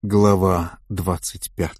Глава 25.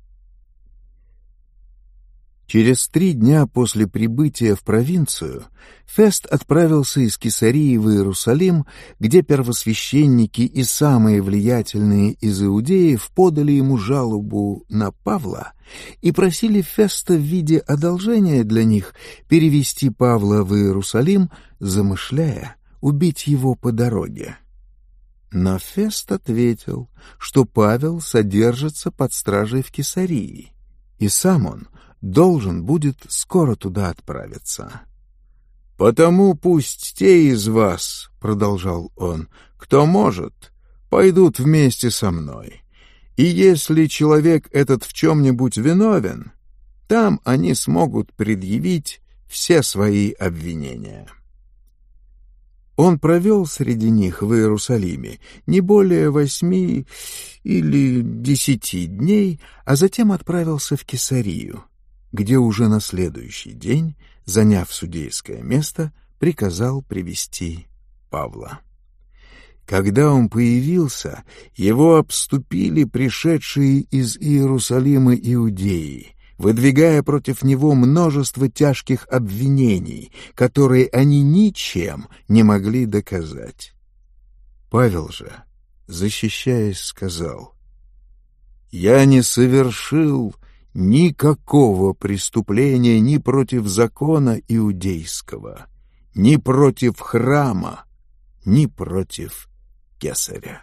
Через 3 дня после прибытия в провинцию Фест отправился из Кесарии в Иерусалим, где первосвященники и самые влиятельные из иудеев подали ему жалобу на Павла и просили Феста в виде одолжения для них перевести Павла в Иерусалим, замышляя убить его по дороге. Но Фест ответил, что Павел содержится под стражей в Кесарии, и сам он должен будет скоро туда отправиться. «Потому пусть те из вас, — продолжал он, — кто может, пойдут вместе со мной, и если человек этот в чем-нибудь виновен, там они смогут предъявить все свои обвинения». Он провел среди них в Иерусалиме не более 8 или 10 дней, а затем отправился в Кесарию, где уже на следующий день, заняв судейское место, приказал привести Павла. Когда он появился, его обступили пришедшие из Иерусалима иудеи, выдвигая против него множество тяжких обвинений, которые они ничем не могли доказать. Павел же, защищаясь, сказал: «Я не совершил никакого преступления ни против закона иудейского, ни против храма, ни против Кесаря».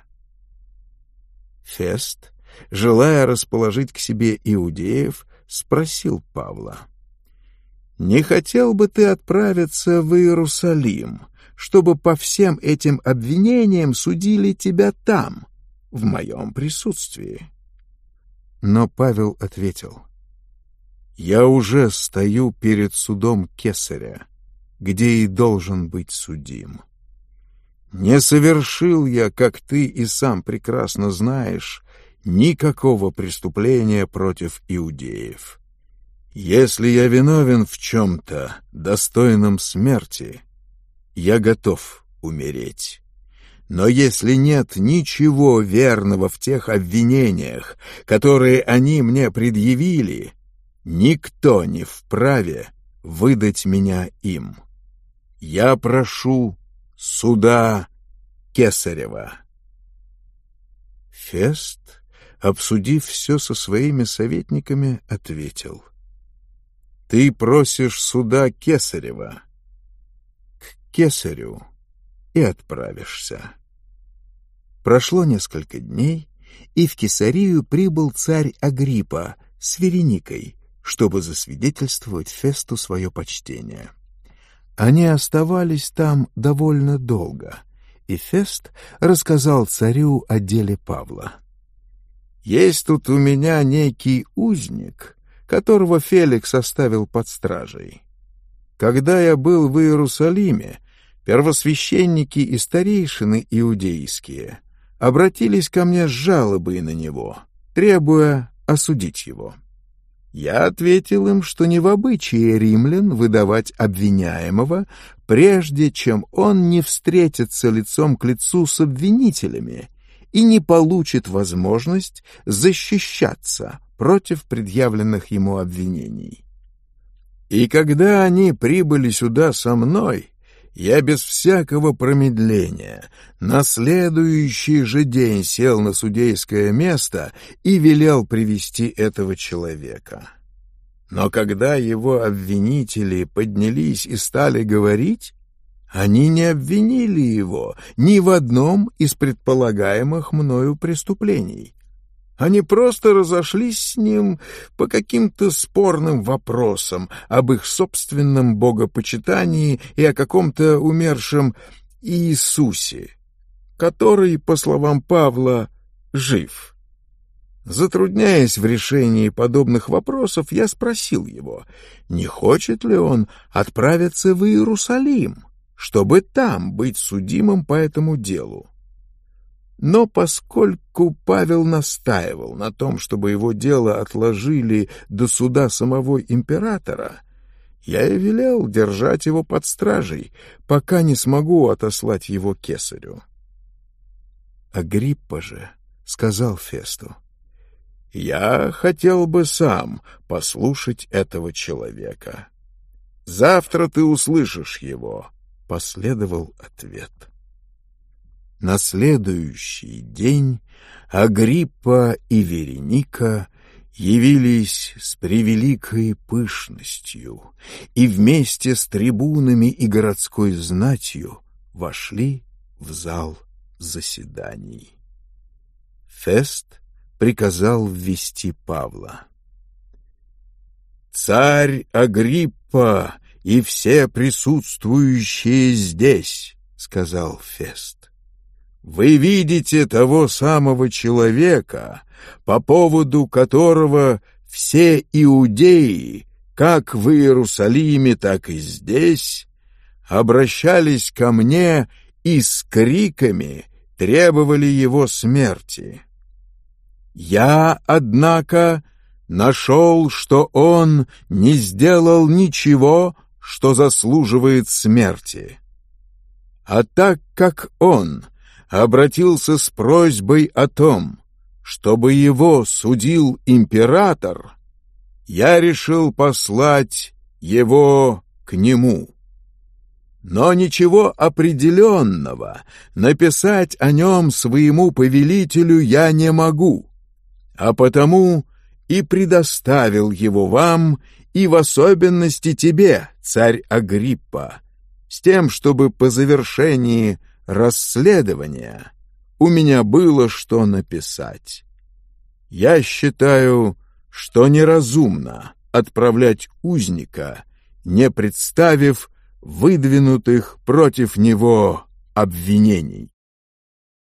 Фест, желая расположить к себе иудеев, спросил Павла: «Не хотел бы ты отправиться в Иерусалим, чтобы по всем этим обвинениям судили тебя там, в моем присутствии?» Но Павел ответил: «Я уже стою перед судом Кесаря, где и должен быть судим. Не совершил я, как ты и сам прекрасно знаешь, никакого преступления против иудеев. Если я виновен в чем-то, достойном смерти, я готов умереть. Но если нет ничего верного в тех обвинениях, которые они мне предъявили, никто не вправе выдать меня им. Я прошу суда Кесарева». Фест, обсудив все со своими советниками, ответил: «Ты просишь суда Кесарева. К Кесарю и отправишься». Прошло несколько дней, и в Кесарию прибыл царь Агриппа с Вереникой, чтобы засвидетельствовать Фесту свое почтение. Они оставались там довольно долго, и Фест рассказал царю о деле Павла. «Есть тут у меня некий узник, которого Феликс оставил под стражей. Когда я был в Иерусалиме, первосвященники и старейшины иудейские обратились ко мне с жалобой на него, требуя осудить его. Я ответил им, что не в обычае римлян выдавать обвиняемого, прежде чем он не встретится лицом к лицу с обвинителями и не получит возможность защищаться против предъявленных ему обвинений. И когда они прибыли сюда со мной, я без всякого промедления на следующий же день сел на судейское место и велел привести этого человека. Но когда его обвинители поднялись и стали говорить, они не обвинили его ни в одном из предполагаемых мною преступлений. Они просто разошлись с ним по каким-то спорным вопросам об их собственном богопочитании и о каком-то умершем Иисусе, который, по словам Павла, жив. Затрудняясь в решении подобных вопросов, я спросил его, не хочет ли он отправиться в Иерусалим, чтобы там быть судимым по этому делу. Но поскольку Павел настаивал на том, чтобы его дело отложили до суда самого императора, я и велел держать его под стражей, пока не смогу отослать его Кесарю. Агриппа же сказал Фесту: «Я хотел бы сам послушать этого человека. Завтра ты услышишь его», — последовал ответ. На следующий день Агриппа и Вереника явились с превеликой пышностью и вместе с трибунами и городской знатью вошли в зал заседаний. Фест приказал ввести Павла. «Царь Агриппа и все присутствующие здесь», — сказал Фест, — «вы видите того самого человека, по поводу которого все иудеи, как в Иерусалиме, так и здесь, обращались ко мне и с криками требовали его смерти. Я, однако, нашел, что он не сделал ничего, что заслуживает смерти. А так как он обратился с просьбой о том, чтобы его судил император, я решил послать его к нему. Но ничего определенного написать о нем своему повелителю я не могу, а потому и предоставил его вам, и в особенности тебе, царь Агриппа, с тем, чтобы по завершении расследования у меня было что написать. Я считаю, что неразумно отправлять узника, не представив выдвинутых против него обвинений».